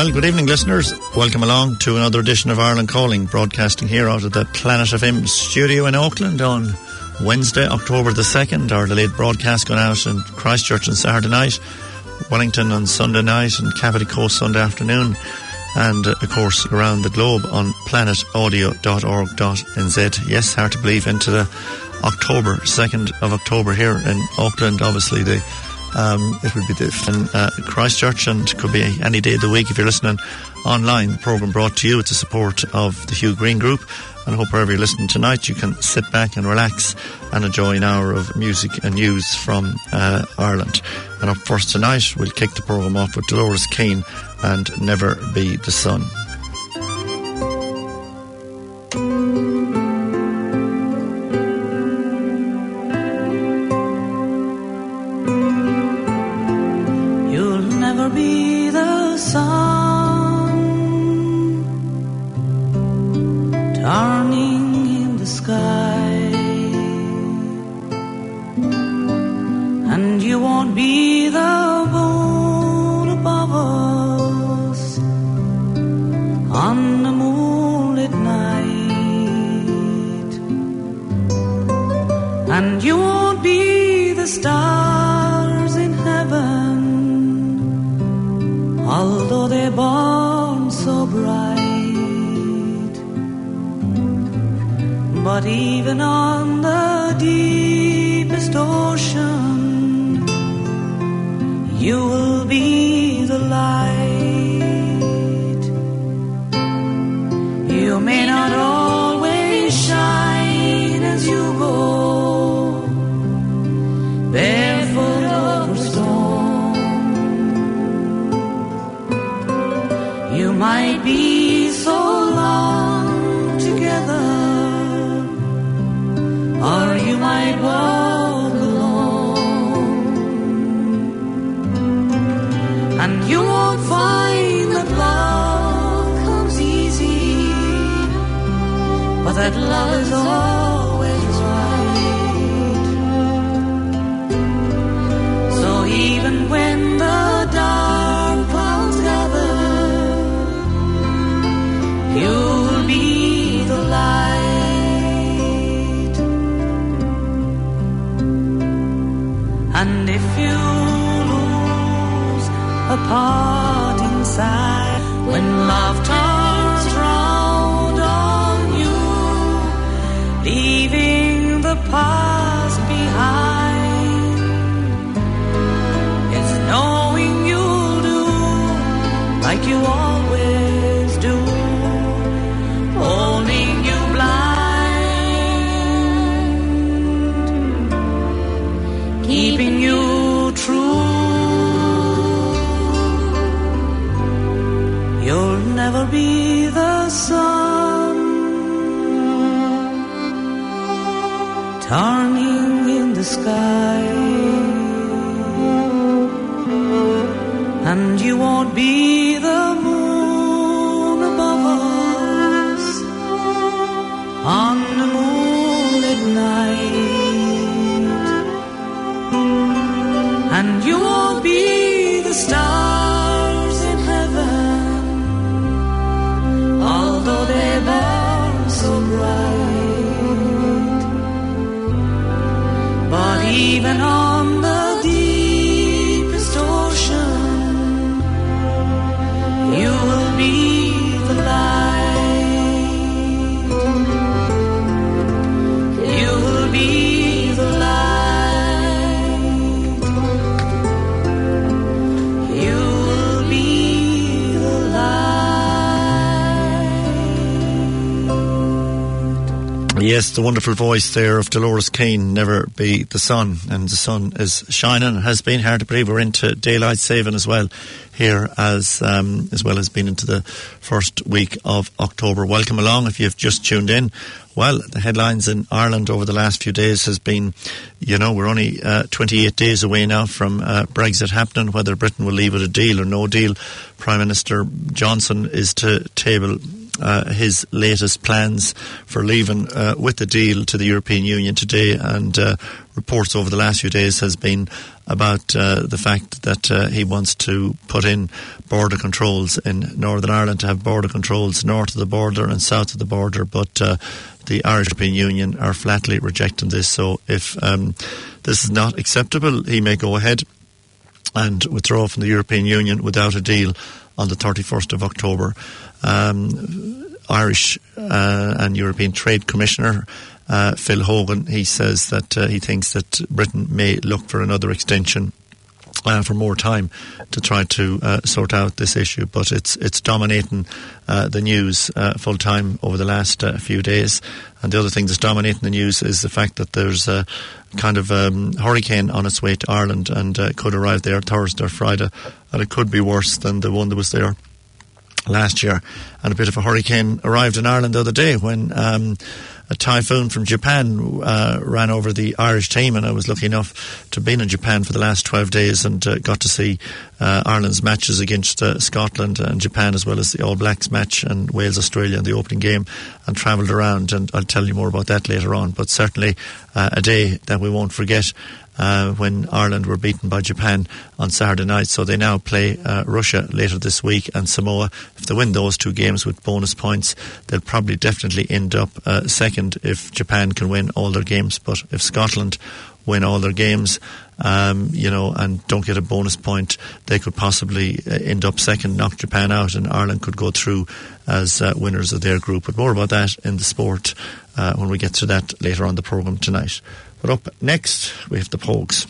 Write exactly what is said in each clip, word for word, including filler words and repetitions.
Well, good evening, listeners. Welcome along to another edition of Ireland Calling, broadcasting here out of the Planet F M studio in Auckland on Wednesday, October the second. Our delayed broadcast going out in Christchurch on Saturday night, Wellington on Sunday night, and Cavity Coast Sunday afternoon, and uh, of course around the globe on planet audio dot org dot n z. Yes, hard to believe, into the October, second of October here in Auckland. Obviously the Um, it would be the, in uh, Christchurch, and could be any day of the week if you're listening online. The programme brought to you with the support of the Hugh Green Group, and I hope wherever you're listening tonight you can sit back and relax and enjoy an hour of music and news from uh, Ireland. And up first tonight, we'll kick the programme off with Dolores Keane and Never Be the Sun. Yes, the wonderful voice there of Dolores Keane, Never Be the Sun. And the sun is shining. It has been hard to believe we're into daylight saving as well here, as um, as well as being into the first week of October. Welcome along if you've just tuned in. Well, the headlines in Ireland over the last few days has been, you know, we're only uh, twenty-eight days away now from uh, Brexit happening, whether Britain will leave with a deal or no deal. Prime Minister Johnson is to table Uh, his latest plans for leaving uh, with the deal to the European Union today, and uh, reports over the last few days has been about uh, the fact that uh, he wants to put in border controls in Northern Ireland, to have border controls north of the border and south of the border, but uh, the Irish European Union are flatly rejecting this. So if um, this is not acceptable, he may go ahead and withdraw from the European Union without a deal on the thirty-first of October. Um, Irish uh, and European Trade Commissioner uh, Phil Hogan, he says that uh, he thinks that Britain may look for another extension Uh, for more time to try to uh, sort out this issue, but it's it's dominating uh, the news uh, full time over the last uh, few days. And the other thing that's dominating the news is the fact that there's a kind of um, hurricane on its way to Ireland, and uh, could arrive there Thursday or Friday, and it could be worse than the one that was there last year. And a bit of a hurricane arrived in Ireland the other day when um, a typhoon from Japan uh, ran over the Irish team, and I was lucky enough to have been in Japan for the last twelve days and uh, got to see uh, Ireland's matches against uh, Scotland and Japan, as well as the All Blacks match and Wales-Australia in the opening game, and travelled around, and I'll tell you more about that later on. But certainly uh, a day that we won't forget, Uh, when Ireland were beaten by Japan on Saturday night. So they now play uh, Russia later this week, and Samoa. If they win those two games with bonus points, they'll probably definitely end up uh, second if Japan can win all their games. But if Scotland win all their games, um, you know, and don't get a bonus point, they could possibly uh, end up second, knock Japan out, and Ireland could go through as uh, winners of their group. But more about that in the sport uh, when we get to that later on the programme tonight. But up next, we have the Pogues.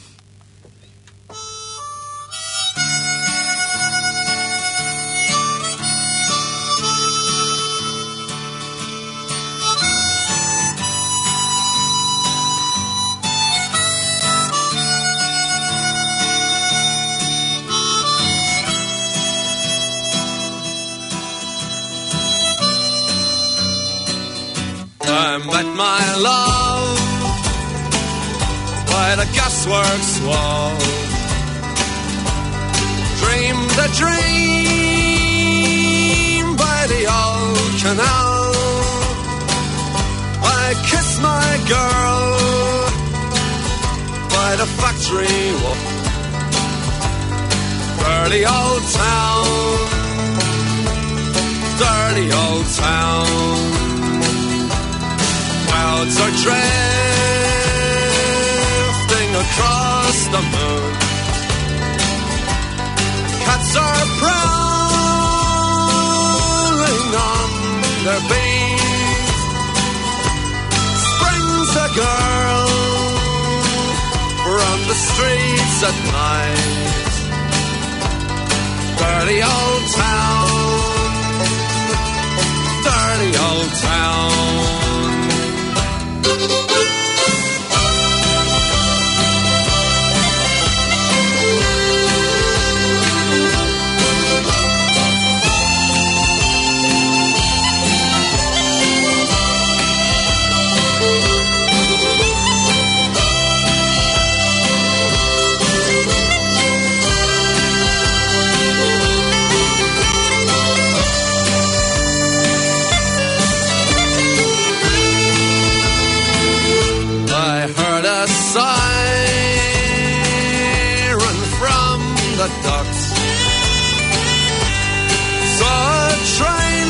I met my love by the gasworks wall, dreamed a dream by the old canal. I kissed my girl by the factory wall. Dirty old town, dirty old town. Clouds are drifting across the moon. Cats are prowling on their beat. Springs a girl from the streets at night. Dirty old town, dirty old town. Siren from the docks, saw a train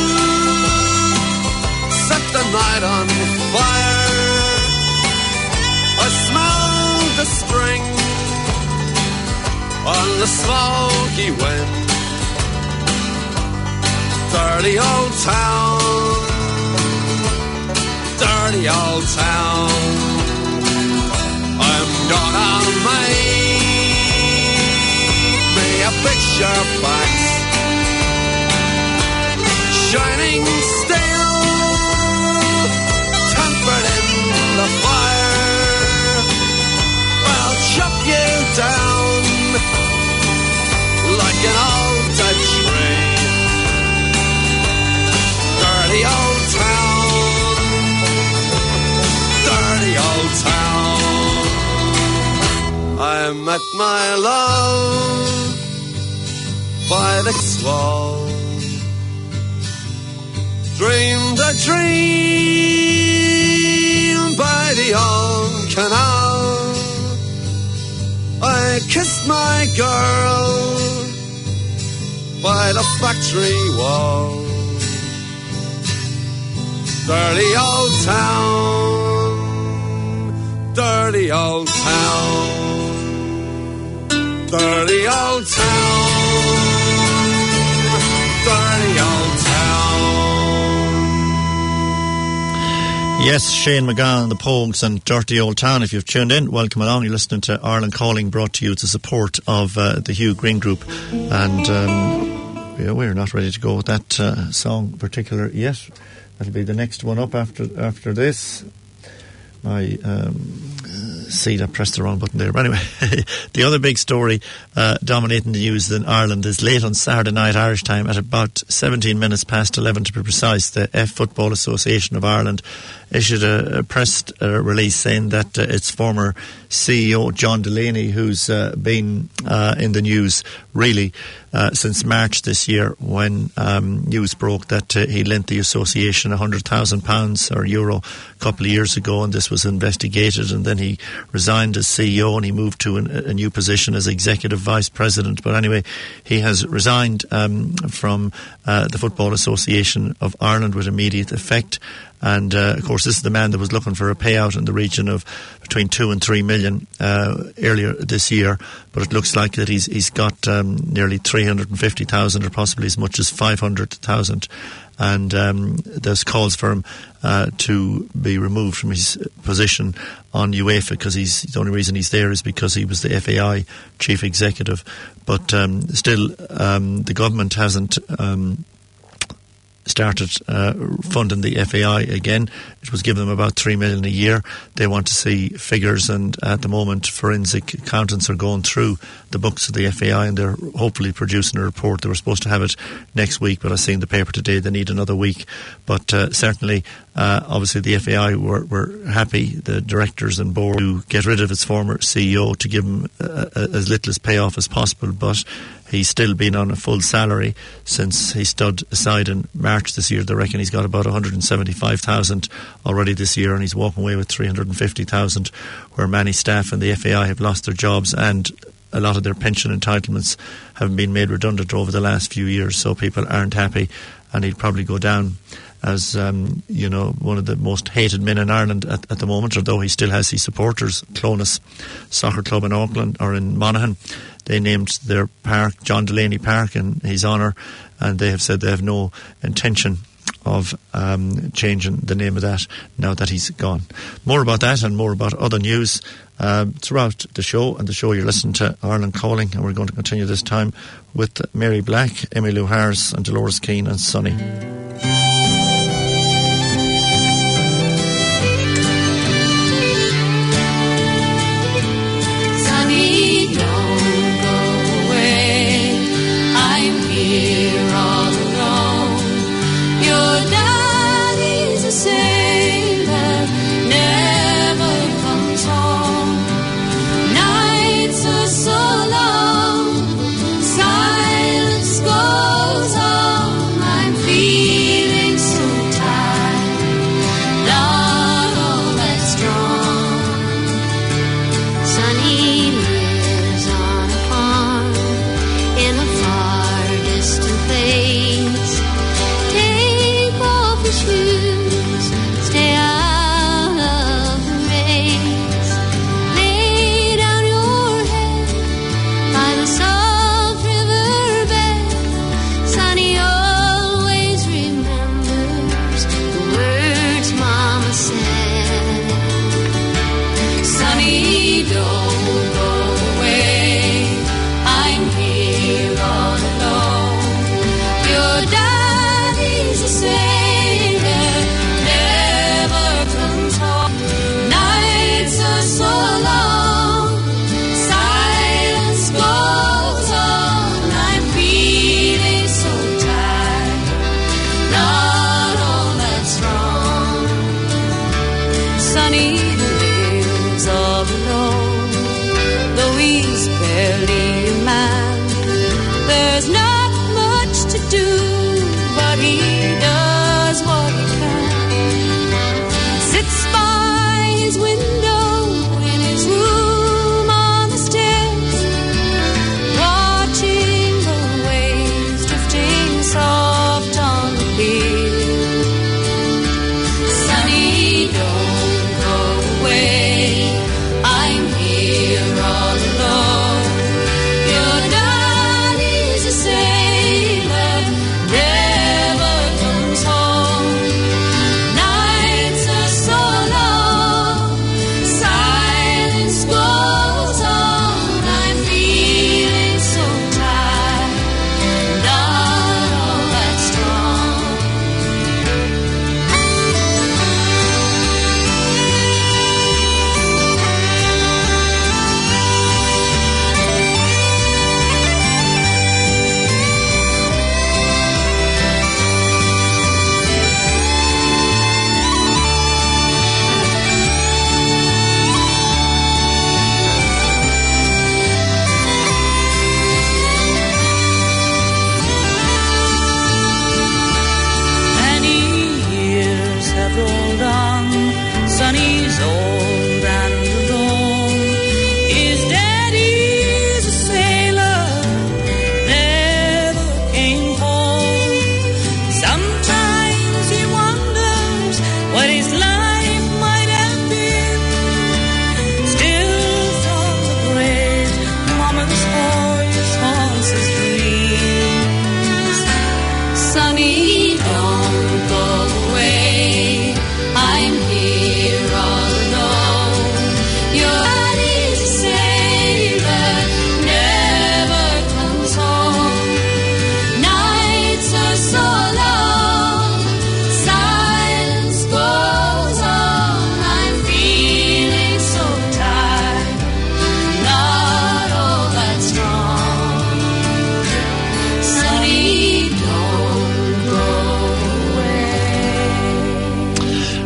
set the night on fire. I smelled the spring on the smoky wind. Dirty old town, dirty old town. I'm gonna make me a picture box, shining steel, tempered in the fire. I'll chop you down like an old dead tree. Dirty old town, dirty old town. I met my love by the wall, dreamed a dream by the old canal. kissed my girl by the factory wall. Dirty old town, dirty old town, dirty old town, dirty old town. Yes, Shane MacGowan, the Pogues and Dirty Old Town. If you've tuned in, welcome along. You're listening to Ireland Calling, brought to you with the support of uh, the Hugh Green Group. And um, yeah, we're not ready to go with that uh, song in particular yet. That'll be the next one up after after this. My um, see, I pressed the wrong button there. But anyway, the other big story uh, dominating the news in Ireland is late on Saturday night Irish time at about seventeen minutes past eleven to be precise. The F Football Association of Ireland issued a, a press uh, release saying that uh, its former C E O John Delaney, who's uh, been uh, in the news really uh, since March this year, when um, news broke that uh, he lent the association one hundred thousand pounds or euro a couple of years ago, and this was investigated, and then he resigned as C E O and he moved to an, a new position as Executive Vice President. But anyway, he has resigned um, from uh, the Football Association of Ireland with immediate effect. And, uh, of course, this is the man that was looking for a payout in the region of between two and three million uh, earlier this year. But it looks like that he's he's got um, nearly three hundred fifty thousand or possibly as much as five hundred thousand. And um, there's calls for him uh, to be removed from his position on UEFA, because he's the only reason he's there is because he was the F A I chief executive. But um, still, um, the government hasn't Um, started uh, funding the F A I again. It was giving them about three million a year. They want to see figures, and at the moment forensic accountants are going through the books of the F A I, and they're hopefully producing a report. They were supposed to have it next week, but I seen the paper today they need another week. But uh, certainly uh, obviously the F A I were, were happy, the directors and board, to get rid of its former C E O, to give him uh, as little as payoff as possible. But he's still been on a full salary since he stood aside in March this year. They reckon he's got about one hundred seventy-five thousand already this year, and he's walking away with three hundred fifty thousand, where many staff in the F A I have lost their jobs, and a lot of their pension entitlements have been made redundant over the last few years. So people aren't happy, and he'll probably go down as um, you know, one of the most hated men in Ireland at, at the moment, although he still has his supporters. Clonus Soccer Club in Auckland, or in Monaghan, they named their park John Delaney Park in his honour, and they have said they have no intention of um, changing the name of that now that he's gone. More about that and more about other news uh, throughout the show. And the show, you're listening to Ireland Calling, and we're going to continue this time with Mary Black, Emmy Lou Harris and Dolores Keane and Sonny.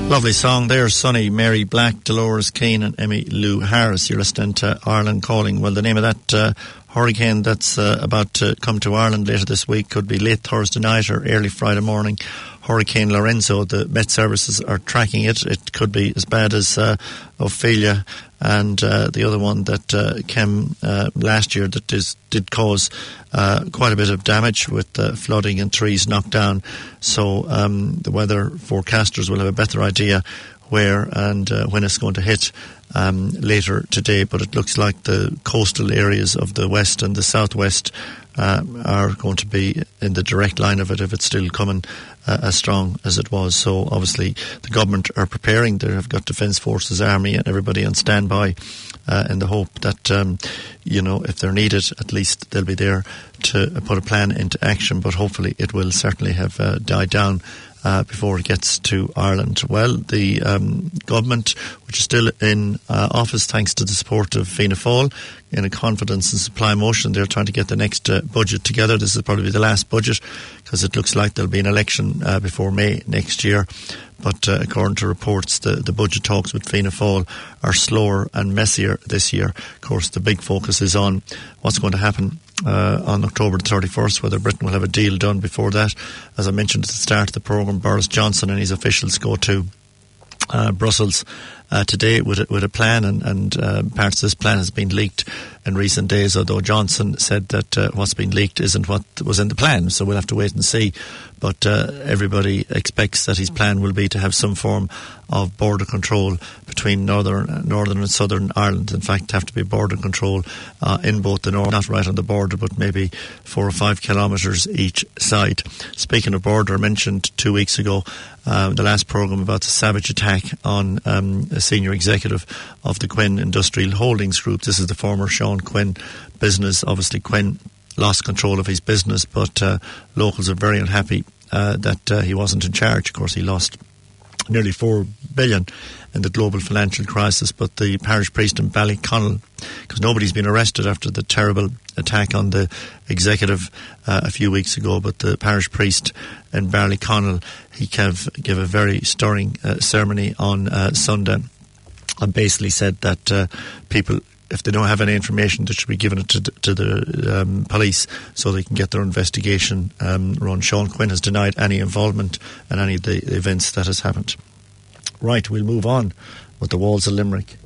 Lovely song there, Sonny, Mary Black, Dolores Keane and Emmy Lou Harris. You're listening to Ireland Calling. Well, the name of that uh, hurricane that's uh, about to come to Ireland later this week could be late Thursday night or early Friday morning. Hurricane Lorenzo. The Met Services are tracking it. It could be as bad as uh, Ophelia and uh, the other one that uh, came uh, last year that is, did cause uh, quite a bit of damage with uh, flooding and trees knocked down. So um, the weather forecasters will have a better idea where and uh, when it's going to hit um, later today. But it looks like the coastal areas of the west and the southwest uh, are going to be in the direct line of it if it's still coming uh, as strong as it was. So obviously the government are preparing. They have got Defence Forces, Army and everybody on standby uh, in the hope that, um, you know, if they're needed, at least they'll be there to put a plan into action. But hopefully it will certainly have uh, died down Uh, before it gets to Ireland. Well, the um, government, which is still in uh, office thanks to the support of Fianna Fáil, in a confidence and supply motion, they're trying to get the next uh, budget together. This is probably the last budget because it looks like there'll be an election uh, before May next year. But uh, according to reports, the, the budget talks with Fianna Fáil are slower and messier this year. Of course, the big focus is on what's going to happen Uh, on October the thirty-first, whether Britain will have a deal done before that. As I mentioned at the start of the programme, Boris Johnson and his officials go to uh, Brussels uh, today with a, with a plan, and, and uh, parts of this plan has been leaked in recent days, although Johnson said that uh, what's been leaked isn't what was in the plan, so we'll have to wait and see. But uh, everybody expects that his plan will be to have some form of border control between Northern Northern and Southern Ireland. In fact, have to be border control uh, in both the north, not right on the border, but maybe four or five kilometres each side. Speaking of border, I mentioned two weeks ago, uh, the last programme, about the savage attack on um, a senior executive of the Quinn Industrial Holdings Group. This is the former Sean Quinn business. Obviously, Quinn lost control of his business, but uh, locals are very unhappy uh, that uh, he wasn't in charge. Of course, he lost nearly four billion in the global financial crisis, but the parish priest in Ballyconnell, because nobody's been arrested after the terrible attack on the executive uh, a few weeks ago, but the parish priest in Ballyconnell, he gave, gave a very stirring uh, ceremony on uh, Sunday and basically said that uh, people, if they don't have any information, they should be given it to, to the um, police so they can get their investigation um, run. Sean Quinn has denied any involvement in any of the events that has happened. Right, we'll move on with the Walls of Limerick.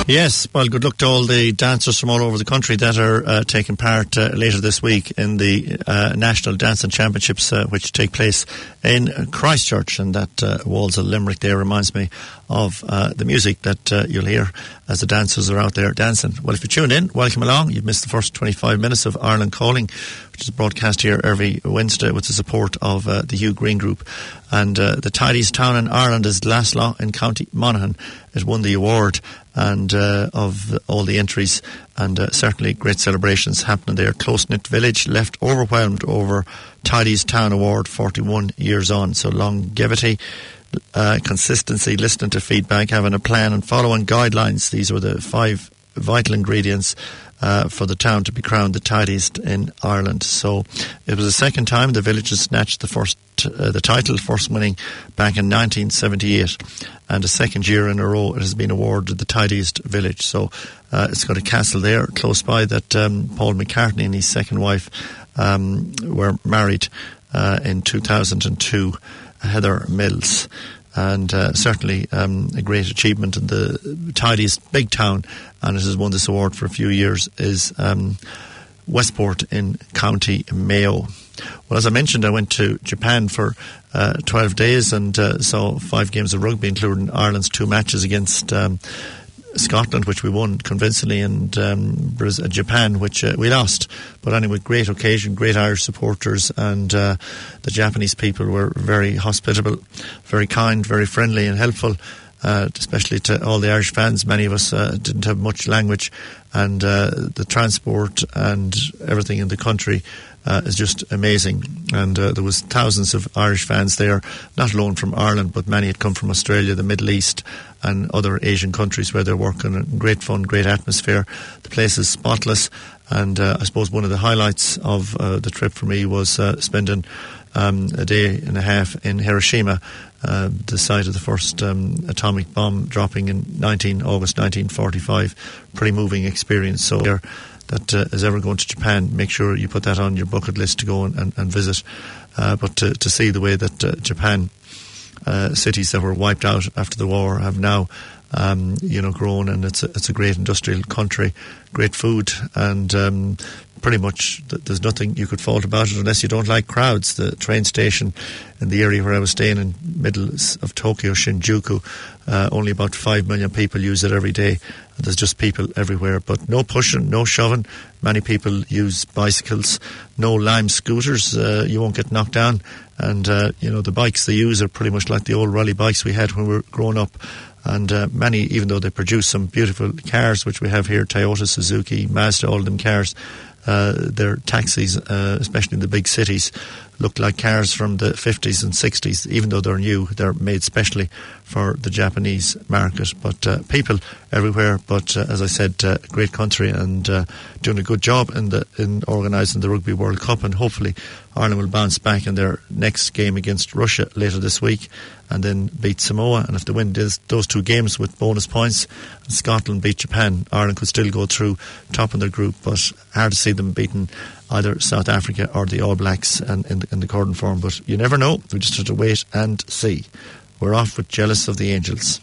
Yes, well, good luck to all the dancers from all over the country that are uh, taking part uh, later this week in the uh, National Dancing Championships, uh, which take place in Christchurch. And that uh, Walls of Limerick there reminds me of uh, the music that uh, you'll hear as the dancers are out there dancing. Well, if you tuned in, welcome along. You've missed the first twenty-five minutes of Ireland Calling, which is broadcast here every Wednesday with the support of uh, the Hugh Green Group. And uh, the tidiest town in Ireland is Glaslough in County Monaghan. It won the award and uh, of all the entries, and uh, certainly great celebrations happening there. Close-knit village, left overwhelmed over Tidiest Town Award forty-one years on. So longevity, uh, consistency, listening to feedback, having a plan and following guidelines. These were the five vital ingredients Uh, for the town to be crowned the tidiest in Ireland. So it was the second time the village has snatched the first uh, the title, first winning back in nineteen seventy-eight, and the second year in a row it has been awarded the tidiest village. So uh, it's got a castle there close by that um, Paul McCartney and his second wife um, were married uh, in two thousand two, Heather Mills. And uh, certainly um, a great achievement in the tidiest big town, and it has won this award for a few years, is um, Westport in County Mayo. Well, as I mentioned, I went to Japan for uh, twelve days and uh, saw five games of rugby, including Ireland's two matches against um, Scotland, which we won convincingly, and um, Japan, which uh, we lost. But anyway, great occasion, great Irish supporters, and uh, the Japanese people were very hospitable, very kind, very friendly and helpful, uh, especially to all the Irish fans. Many of us uh, didn't have much language, and uh, the transport and everything in the country Uh, is just amazing. And uh, there was thousands of Irish fans there, not alone from Ireland, but many had come from Australia, the Middle East and other Asian countries where they're working. Great fun, great atmosphere. The place is spotless, and uh, I suppose one of the highlights of uh, the trip for me was uh, spending um, a day and a half in Hiroshima, uh, the site of the first um, atomic bomb dropping in August nineteen forty-five. Pretty moving experience. So there that uh, is ever going to Japan, make sure you put that on your bucket list to go and, and, and visit. Uh, but to, to see the way that uh, Japan, uh, cities that were wiped out after the war, have now, um, you know, grown, and it's a, it's a great industrial country, great food, and um, pretty much th- there's nothing you could fault about it unless you don't like crowds. The train station in the area where I was staying in middle of Tokyo, Shinjuku, uh, only about five million people use it every day. And there's just people everywhere, but no pushing, no shoving. Many people use bicycles, no Lime scooters. Uh, you won't get knocked down. And, uh, you know, the bikes they use are pretty much like the old rally bikes we had when we were growing up. And uh, many, even though they produce some beautiful cars, which we have here, Toyota, Suzuki, Mazda, all of them cars, uh, their taxis, uh, especially in the big cities, look like cars from the fifties and sixties. Even though they're new, they're made specially for the Japanese market. But uh, people everywhere. But uh, as I said, uh, great country, and uh, doing a good job in the in organising the Rugby World Cup. And hopefully Ireland will bounce back in their next game against Russia later this week, and then beat Samoa. And if they win this, those two games with bonus points, and Scotland beat Japan, Ireland could still go through top in their group. But hard to see them beating either South Africa or the All Blacks and in the, in the current form. But you never know. We just have to wait and see. We're off with Jealous of the Angels.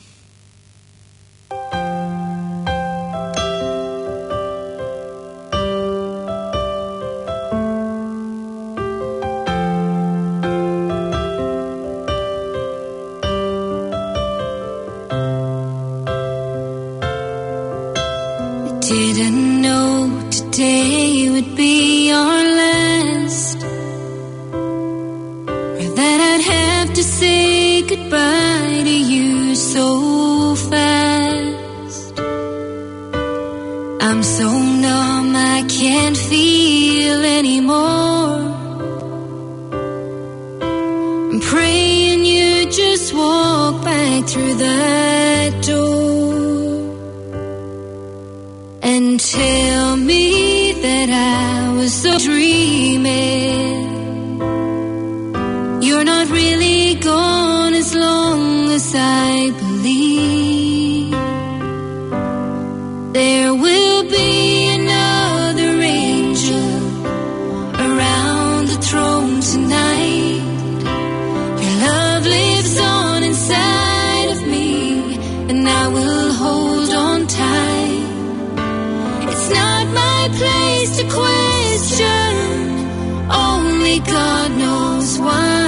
Didn't know today would be our last, or that I'd have to say goodbye to you so fast. I'm so numb I can't feel anymore. I'm praying you just walk back through that door and tell me that I was so dreaming. You're not really gone as long as I believe. There will be another angel around the throne tonight. Your love lives on inside of me, and I will hold on tight. God knows why.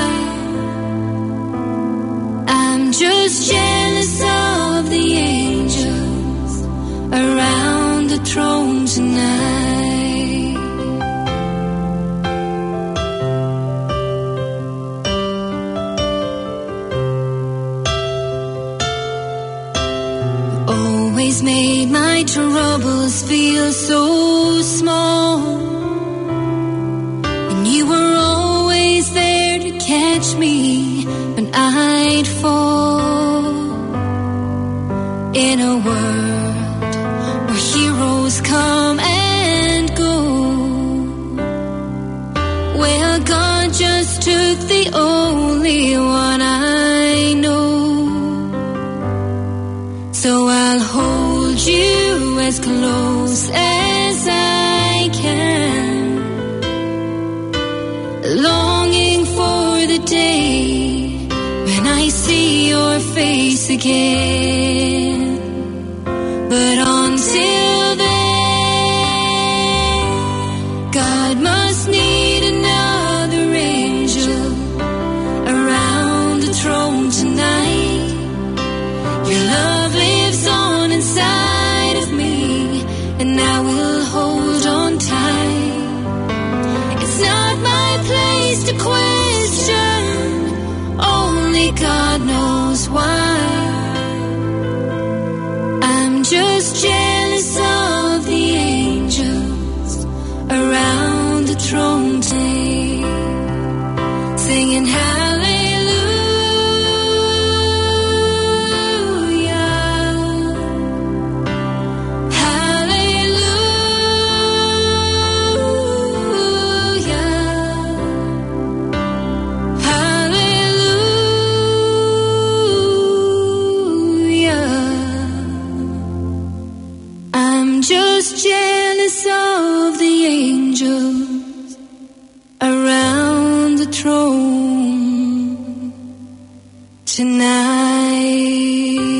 I'm just jealous of the angels around the throne tonight. Always made my troubles feel so small, and you were always there to catch me when I'd fall. In a world where heroes come and go, well, God just took the only one I know. So I'll hold you as close as I can, longing for the day when I see your face again. But until then, God must need another angel around the throne tonight. Your love lives on inside of me, and I will hold on tight. It's not my place to question, only God knows why. I'm just jealous of the angels around the throne today, singing hallelujah, hallelujah, hallelujah. I'm just jealous of the angels around the throne tonight.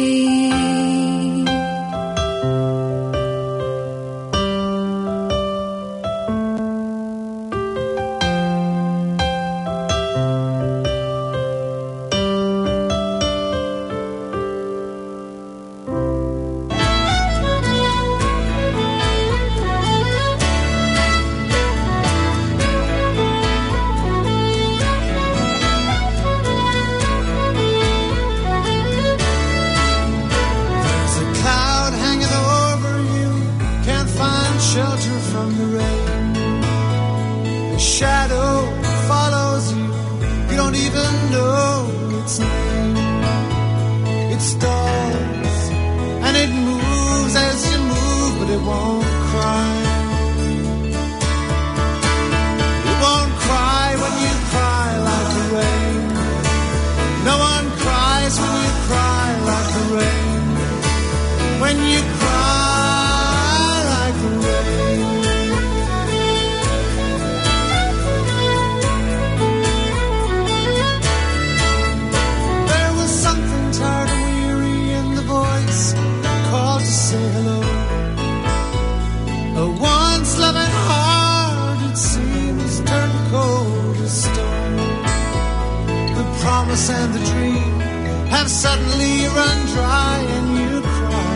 There's a cloud hanging over you, can't find shelter from the rain. The shadow follows you, you don't even know its name. It stalls and it moves as you move, but it won't cry. It won't cry when you cry like the rain. No one cries when you cry like the rain. When you cry like the rain. There was something tired and weary in the voice that called to say hello. A once loving heart, it seems, turned cold as stone. The promise and the dream have suddenly run dry and you cry.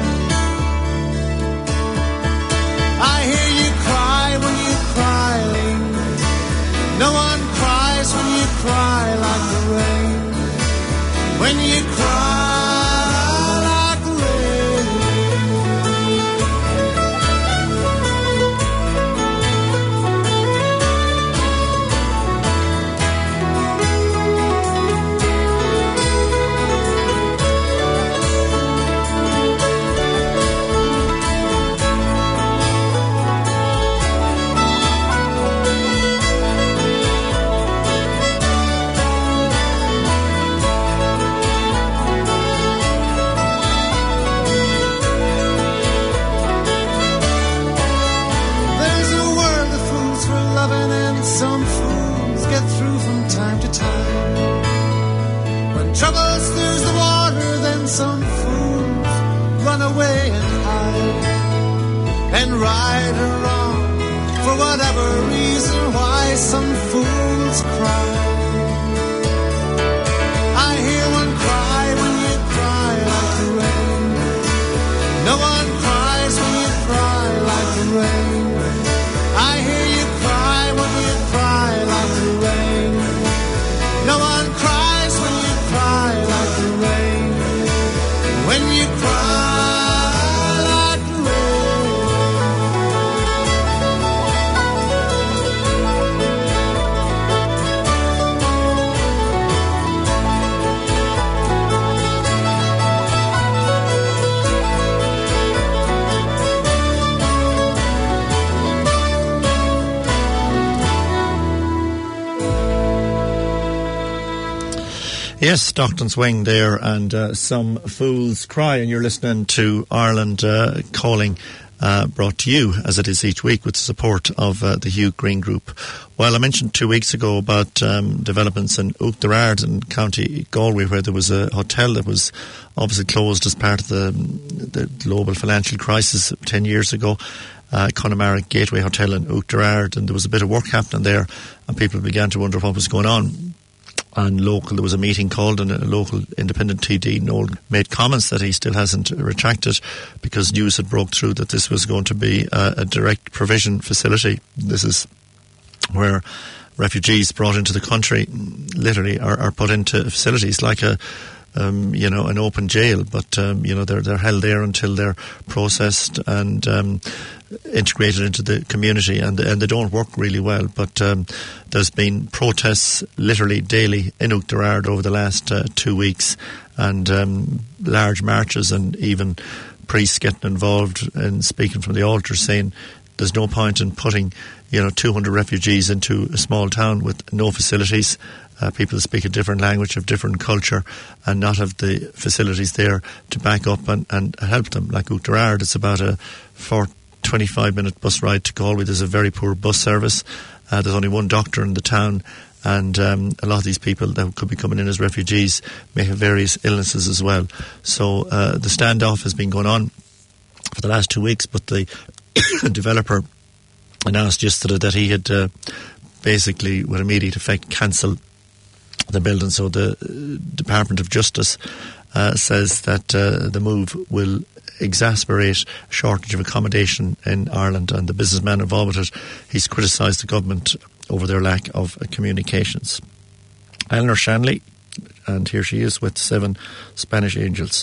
I hear you cry when you cry. No one cries when you cry like the rain. When you cry like the rain. There's a world of fools for loving, and some fools get through from time to time. When trouble stirs the water, then some fools run away and hide. And right or wrong, for whatever reason, why some fools cry. I hear one cry when you cry like the rain. No one cries when you cry like the rain. I hear you cry when you cry like the rain. No one cries when you cry like the rain. When you cry like the rain. Yes, Stockton's Wing there, and uh, Some Fools Cry, and you're listening to Ireland uh, Calling, uh, brought to you, as it is each week, with the support of uh, the Hugh Green Group. Well, I mentioned two weeks ago about um, developments in Oughterard in County Galway, where there was a hotel that was obviously closed as part of the, the global financial crisis ten years ago. Uh, Connemara Gateway Hotel in Oughterard, and there was a bit of work happening there, and people began to wonder what was going on. And local, there was a meeting called, and a local independent T D, Noel, made comments that he still hasn't retracted, because news had broke through that this was going to be a, a direct provision facility. This is where refugees brought into the country literally are, are put into facilities like a Um, you know, an open jail, but um, you know, they're they're held there until they're processed and um, integrated into the community, and and they don't work really well. But um, there's been protests literally daily in Oughterard over the last uh, two weeks, and um, large marches, and even priests getting involved and speaking from the altar, saying there's no point in putting, you know, two hundred refugees into a small town with no facilities. Uh, people that speak a different language, have different culture, and not have the facilities there to back up and, and help them. Like Oughterard, it's about a four, twenty-five minute bus ride to Galway. There's a very poor bus service. Uh, there's only one doctor in the town, and um, a lot of these people that could be coming in as refugees may have various illnesses as well. So uh, the standoff has been going on for the last two weeks, but the developer announced yesterday that he had uh, basically, with immediate effect, cancelled the building. So the Department of Justice uh, says that uh, the move will exacerbate a shortage of accommodation in Ireland, and the businessman involved with it, he's criticised the government over their lack of uh, communications. Eleanor Shanley, and here she is with Seven Spanish Angels.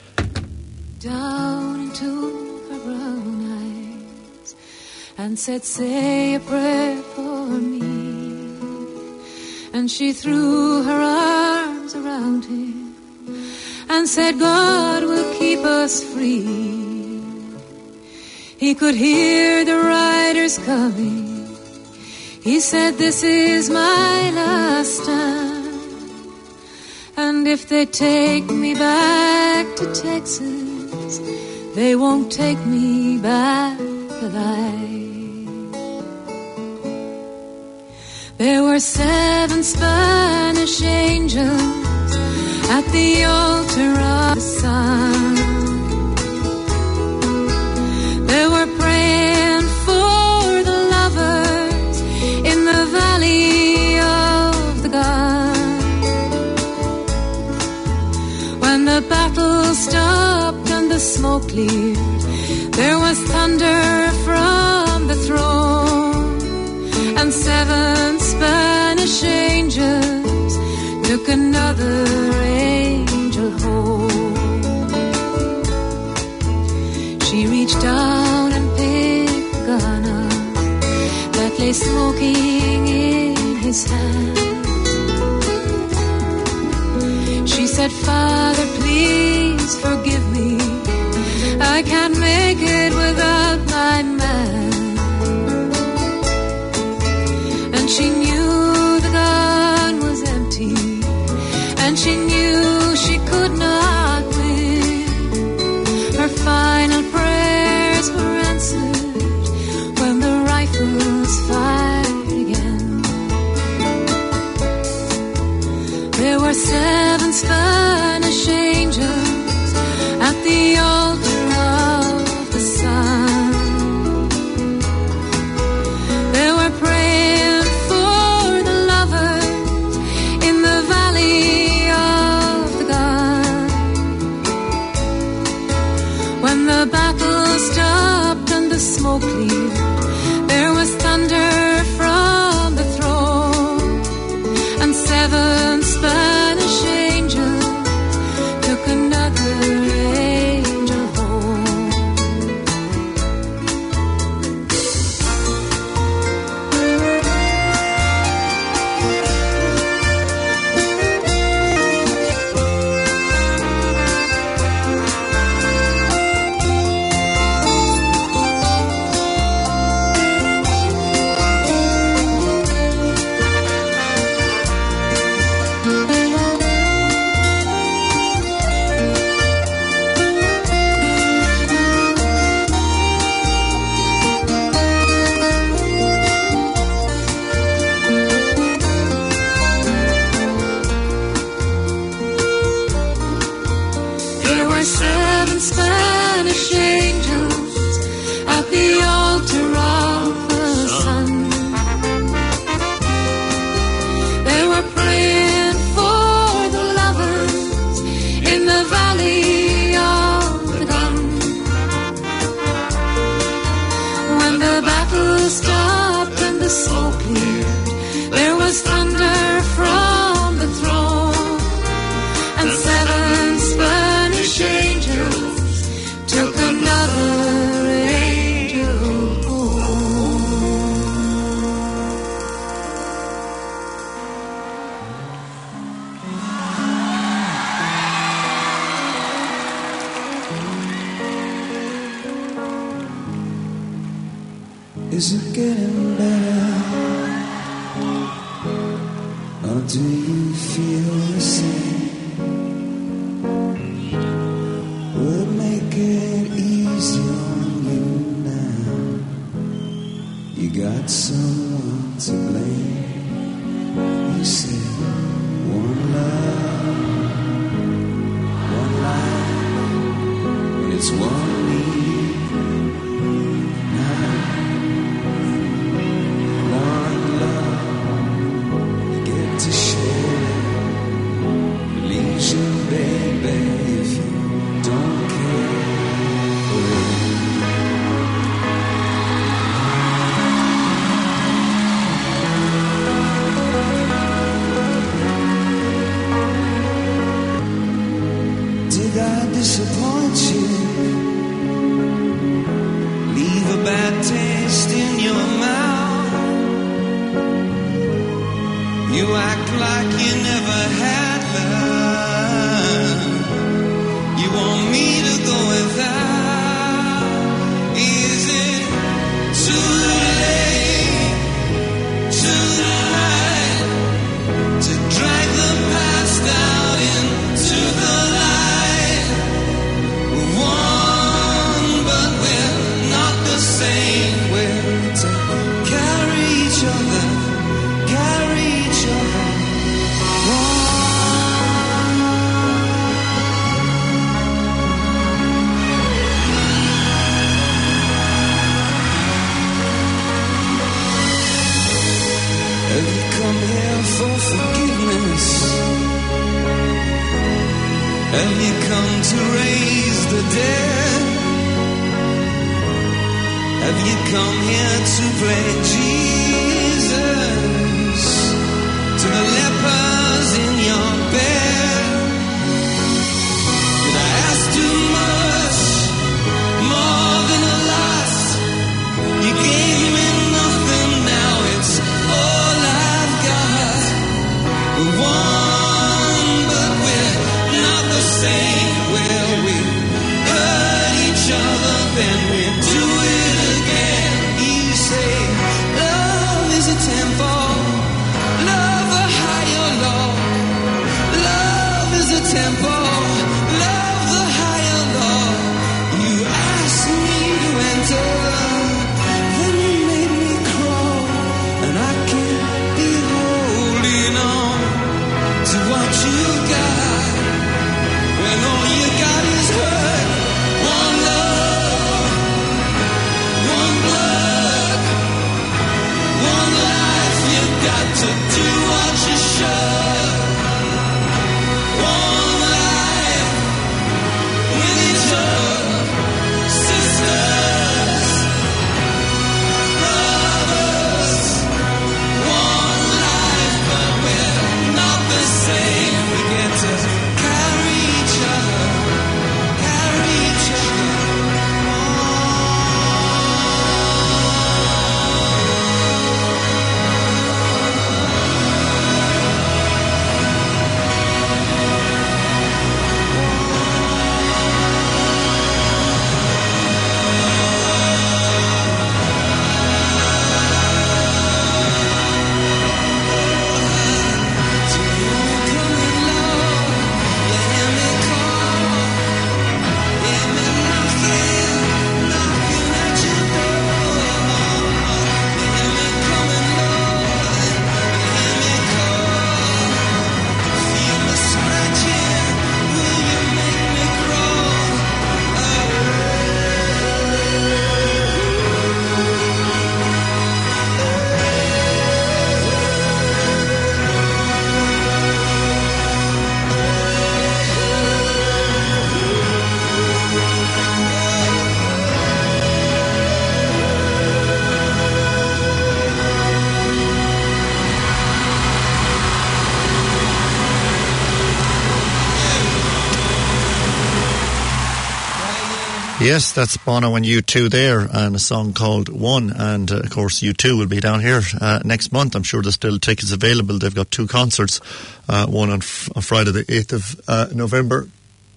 Down into her brown eyes and said, say a prayer for me. And she threw her arms around him and said, God will keep us free. He could hear the riders coming. He said, this is my last time. And if they take me back to Texas, they won't take me back alive. There were seven Spanish angels at the altar of the sun. They were praying for the lovers in the valley of the gun. When the battle stopped and the smoke cleared, there was thunder from the throne, and seven Spanish angels took another angel home. She reached down and picked the gun up that lay smoking in his hand. She said, Father, please forgive me. I can't make it without my man. She knew the gun was empty, and she knew she could not win. Her final prayers were answered when the rifles fired again. There were seven Spanish angels the battle stopped and the smoke cleared, there was thunder from the throne, and seven Spanish angels took another angel home. Spanish angels at the altar of the sun. They were praying for the lovers in the valley of the gun. When the battle stopped and the smoke cleared, there was thunder from the throne, and seven Spanish angels took another angel home. Is it getting better? Or do you feel the same? Will it make it easy on you now? You got someone to blame. You said one love, one life, when it's one need. Now, one love, you get to share. Leaves you, baby, if you don't care. Did I disappoint you? Leave a bad taste in your mouth. You act like you never had love. You want me to go without? Is it too late tonight to drag the past out into the light? We're one, but we're not the same. We're to carry each other, carry each other. One. Have you come here for forgiveness? Have you come to raise the dead? Have you come here to play Jesus to the lepers in your bed? Did I ask too much, more than a lot? You gave me nothing, now it's all I've got. We're one, but we're not the same. Well, we hurt each other, then we do it again. You say love Yes, that's Bono and U two there, and a song called One. And uh, of course U two will be down here uh, next month. I'm sure there's still tickets available. They've got two concerts, uh, one on, f- on Friday the eighth of uh, November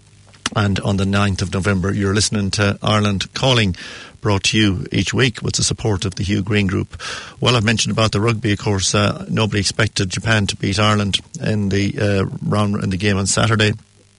and on the ninth of November. You're listening to Ireland Calling, brought to you each week with the support of the Hugh Green Group. Well, I've mentioned about the rugby, of course. Uh, nobody expected Japan to beat Ireland in the uh, round in the game on Saturday.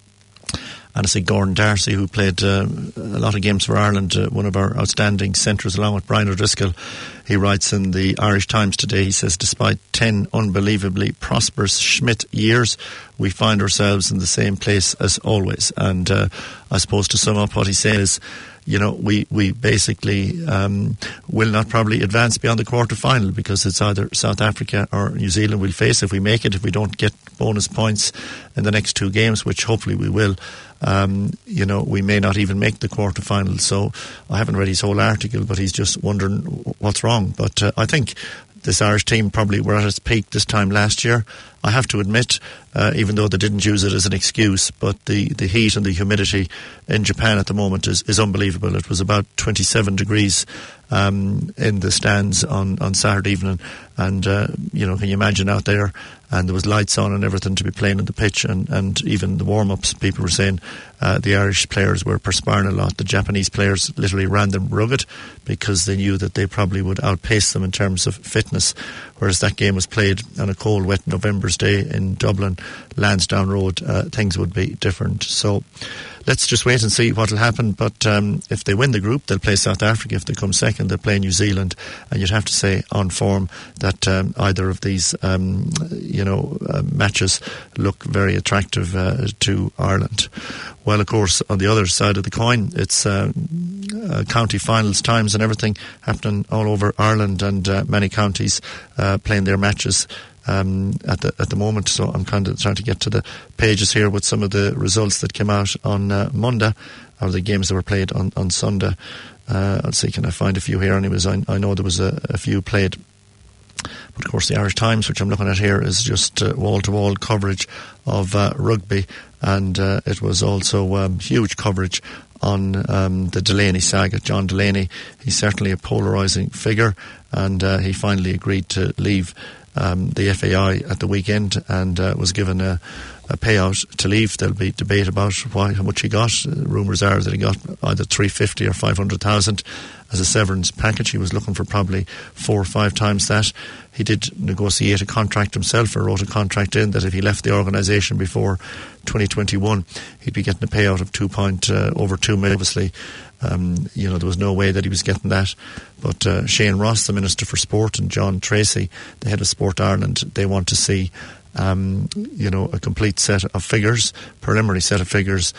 And I see Gordon Darcy, who played uh, a lot of games for Ireland, uh, one of our outstanding centres, along with Brian O'Driscoll. He writes in the Irish Times today, he says, despite ten unbelievably prosperous Schmidt years, we find ourselves in the same place as always. And uh, I suppose to sum up what he says, you know, we, we basically um, will not probably advance beyond the quarter-final, because it's either South Africa or New Zealand we'll face if we make it, if we don't get bonus points in the next two games, which hopefully we will. Um, you know, we may not even make the quarter-final. So I haven't read his whole article, but he's just wondering what's wrong. But uh, I think this Irish team probably were at its peak this time last year. I have to admit, uh, even though they didn't use it as an excuse, but the, the heat and the humidity in Japan at the moment is, is unbelievable. It was about twenty-seven degrees um, in the stands on, on Saturday evening. And, uh, you know, can you imagine out there? And there was lights on and everything to be playing on the pitch. And, and even the warm-ups, people were saying uh, the Irish players were perspiring a lot. The Japanese players literally ran them rugged because they knew that they probably would outpace them in terms of fitness. Whereas that game was played on a cold, wet November's day in Dublin, Lansdowne Road, uh, things would be different. So let's just wait and see what will happen. But um, if they win the group, they'll play South Africa. If they come second, they'll play New Zealand. And you'd have to say on form that um, either of these, um, you know, uh, matches look very attractive uh, to Ireland. Well, of course, on the other side of the coin, it's uh, uh, county finals times and everything happening all over Ireland, and uh, many counties uh, playing their matches Um, at the at the moment. So I'm kind of trying to get to the pages here with some of the results that came out on uh, Monday, or the games that were played on, on Sunday. Uh, I'll see, can I find a few here? Anyways, I, I know there was a, a few played. But of course the Irish Times, which I'm looking at here, is just uh, wall-to-wall coverage of uh, rugby, and uh, it was also um, huge coverage on um, the Delaney saga. John Delaney, he's certainly a polarising figure, and uh, he finally agreed to leave Um, the F A I at the weekend, and uh, was given a, a payout to leave. There'll be debate about why, how much he got. Uh, rumours are that he got either three hundred fifty or five hundred thousand as a severance package. He was looking for probably four or five times that. He did negotiate a contract himself, or wrote a contract in that if he left the organisation before twenty twenty-one, he'd be getting a payout of two point uh, over two million. Obviously, Um, you know, there was no way that he was getting that. But uh, Shane Ross, the Minister for Sport, and John Tracy, the head of Sport Ireland, they want to see, um, you know, a complete set of figures, preliminary set of figures,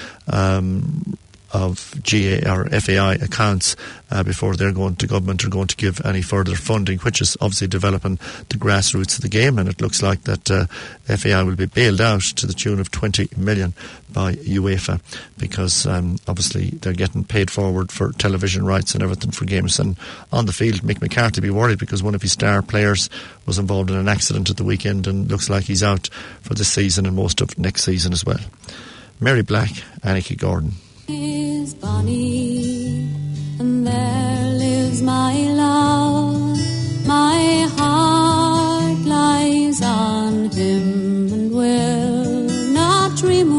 um, of G A or F A I accounts uh, before they're going to government or going to give any further funding, which is obviously developing the grassroots of the game. And it looks like that uh, F A I will be bailed out to the tune of twenty million by UEFA, because um, obviously they're getting paid forward for television rights and everything for games. And on the field, Mick McCarthy be worried because one of his star players was involved in an accident at the weekend, and looks like he's out for this season and most of next season as well. Mary Black, Annika Gordon. Is Bonnie, and there lives my love. My heart lies on him and will not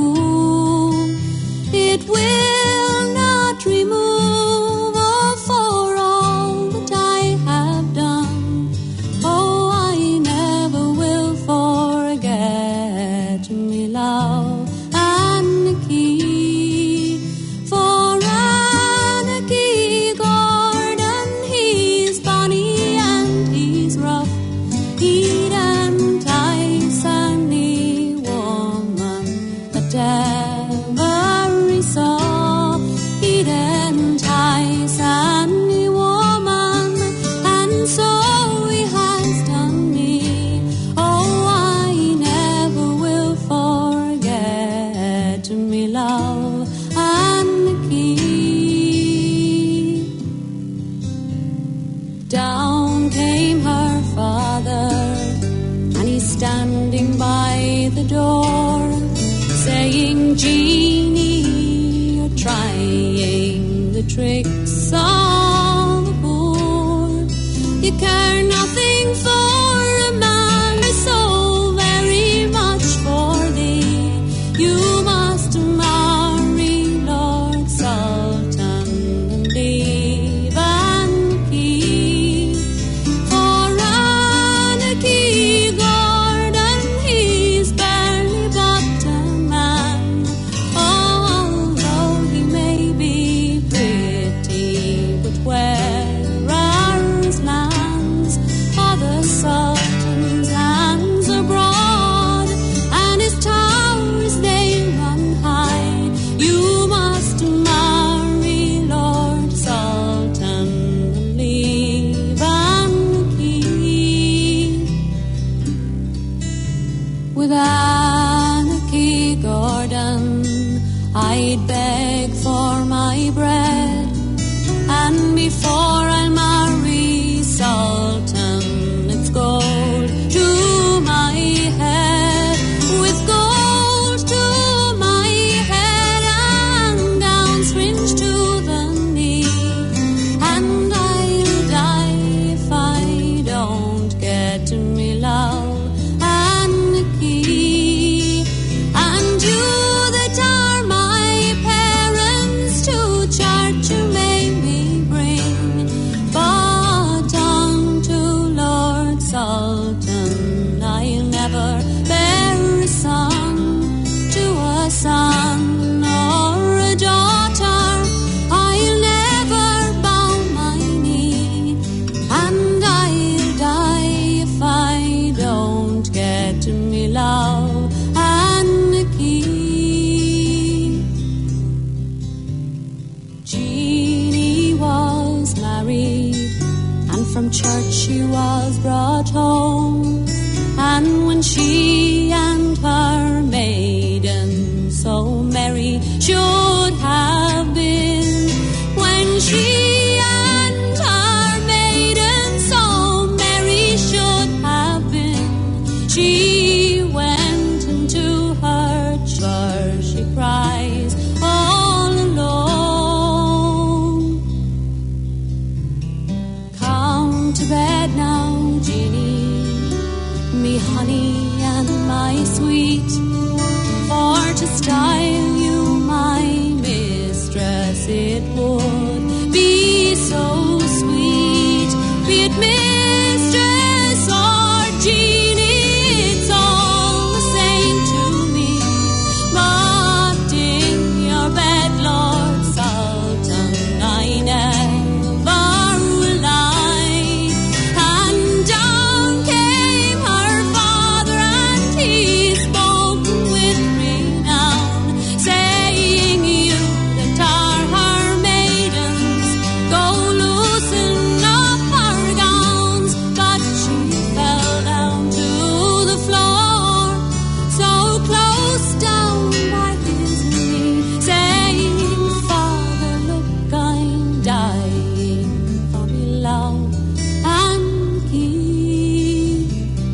remove. It will not remove, oh, for all that I have done. Oh, I never will forget me love. For Anarchy Gordon, he tricks of the poor. You care nothing for a man so very much for thee. You must marry Lord Sultan and leave and keep. For Anarchy Gordon, he's barely but a man. Although he may be pretty, but where are his lands? Are the Sultan's lands abroad, and his towers they run high. You must marry Lord Sultan and leave and keep. With Anarchy Gordon, I'd beg for my bread, and before I marry Sultan, it's gold to my head, with gold to my head, and gowns fringed to the knee. And I'll die if I don't get me love and key. And you that are my parents to church you may me bring, but unto Lord Sultan I'll never bear a son. To a son or a daughter I'll never bow my knee. And I'll die if I don't get me love and key. Jeannie was married, and from church she was brought home. And when she and her maiden so merry should have been, when she and her maiden so merry should have been, she went into her church, she cries all alone. Come to bed now, Jeannie, me honey and my sweet, for to style you my mistress it would be so sweet. Be it mistress or Jeannie, it's all the same to me. But in your bed, Lord Sultan, I never will lie. And down came her father, and he spoke with renown, saying, you that are her maidens, go loosen up her gowns. But she fell down to the floor, so close down by his knee, saying, Father, look, I'm dying for me love and keep.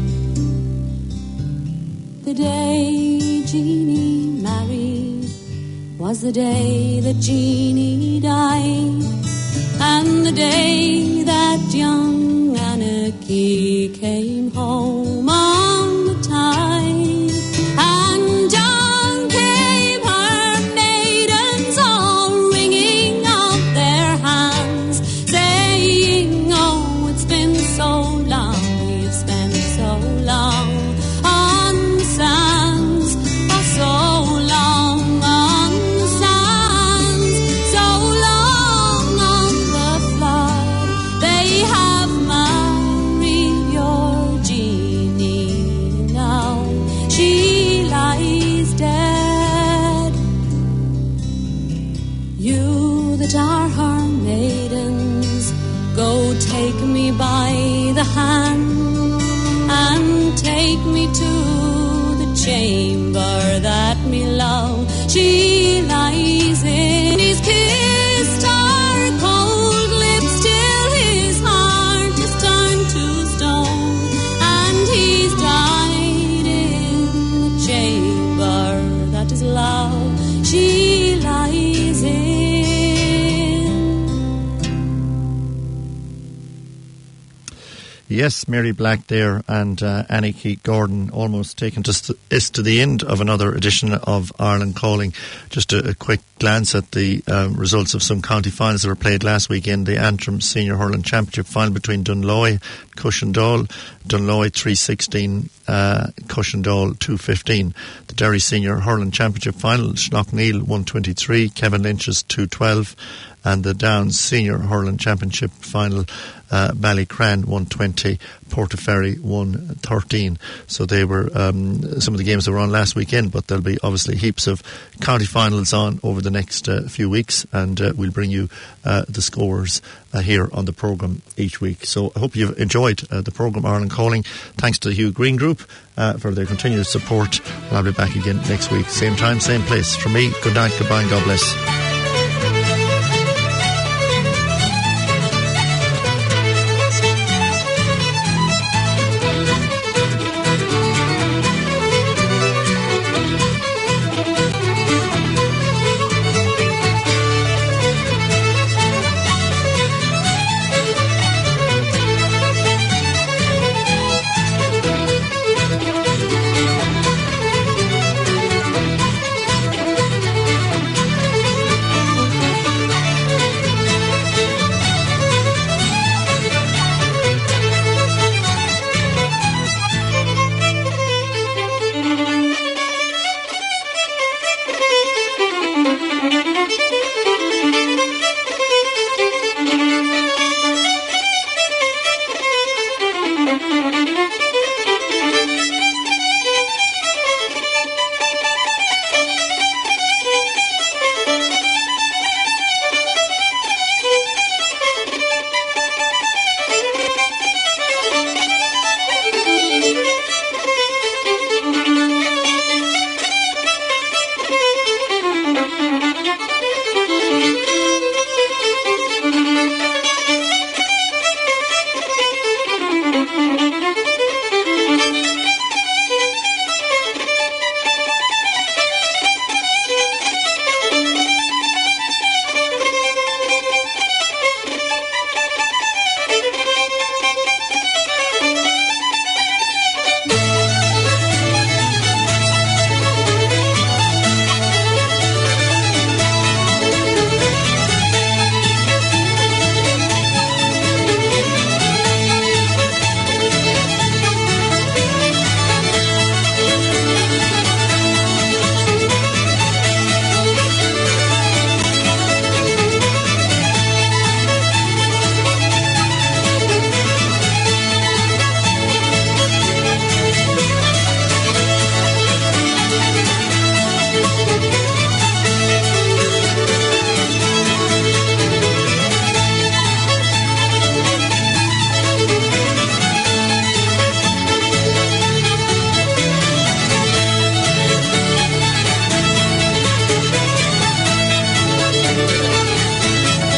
The day Jeannie married was the day that Jeannie died, and the day that young Anarchy came home on the tide. And down came her maidens, all wringing out their hands, saying, oh, it's been so long, we've spent so long on the sands, oh, so long on the sands, so long on the flood. They have married your Jeannie now, she lies dead. You that are her maidens, go take me by the hand, and take me to the chamber that me love she lies in. He's kissed her cold lips till his heart is turned to stone, and he's died in the chamber that is love she lies in. Yes, Mary Black there and uh, Annie Keith Gordon almost taking us to, is to the end of another edition of Ireland Calling. Just a, a quick glance at the um, results of some county finals that were played last weekend. The Antrim Senior Hurling Championship final between Dunloy and Cushendall. Dunloy three sixteen, uh, Cushendall two fifteen. The Derry Senior Hurling Championship final, Schnockneil one twenty-three, Kevin Lynch's two twelve. And the Downs Senior Hurling Championship final, uh, Ballycran one twenty, Portaferry one thirteen. So they were um, some of the games that were on last weekend, but there'll be obviously heaps of county finals on over the next uh, few weeks, and uh, we'll bring you uh, the scores uh, here on the programme each week. So I hope you've enjoyed uh, the programme Ireland Calling. Thanks to the Hugh Green Group uh, for their continued support. I'll be back again next week, same time, same place. From me, good night, goodbye, and God bless.